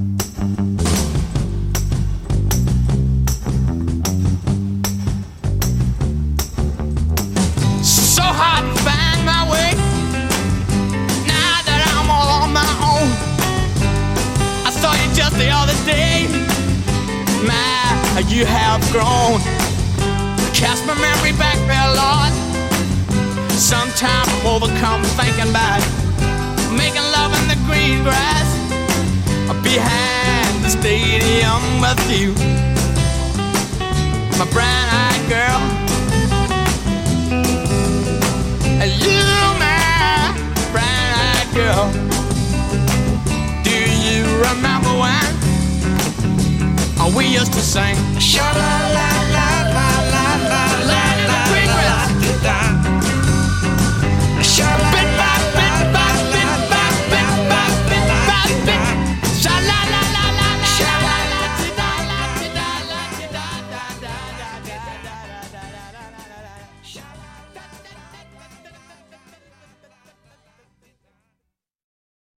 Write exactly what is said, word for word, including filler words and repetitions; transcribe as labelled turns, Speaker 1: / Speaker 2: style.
Speaker 1: So hard to find my way now that I'm all on my own. I saw you just the other day. My, you have grown. Cast my memory back there, Lord. Sometimes I'm overcome thinking about making love in the green grass behind the stadium with you, my brown-eyed girl. You, my brown-eyed girl. Do you remember when we used to sing? Sha-la-la.